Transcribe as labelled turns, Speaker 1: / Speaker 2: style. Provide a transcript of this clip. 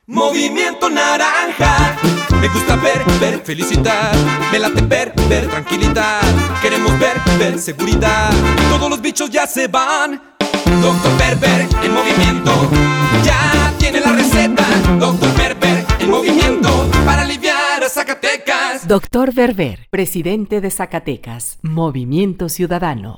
Speaker 1: Movimiento Naranja. Me gusta ver, felicitar. Me late ver, tranquilidad. Queremos ver, seguridad. Todos los bichos ya se van. Doctor Berber en movimiento. Ya tiene la receta. Doctor Berber en movimiento. Para aliviar a Zacatecas.
Speaker 2: Doctor Berber, presidente de Zacatecas. Movimiento Ciudadano.